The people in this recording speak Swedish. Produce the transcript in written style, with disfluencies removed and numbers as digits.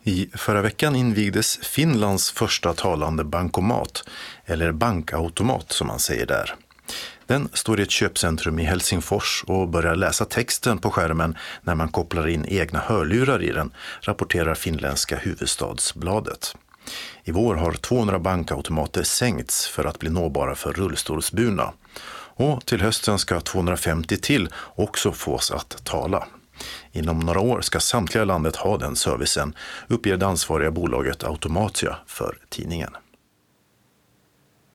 I förra veckan invigdes Finlands första talande bankomat, eller bankautomat som man säger där. Den står i ett köpcentrum i Helsingfors och börjar läsa texten på skärmen när man kopplar in egna hörlurar i den, rapporterar finländska Hufvudstadsbladet. I vår har 200 bankautomater sänkts för att bli nåbara för rullstolsburna. Och till hösten ska 250 till också fås att tala. Inom några år ska samtliga landet ha den servicen, uppger det ansvariga bolaget Automatia för tidningen.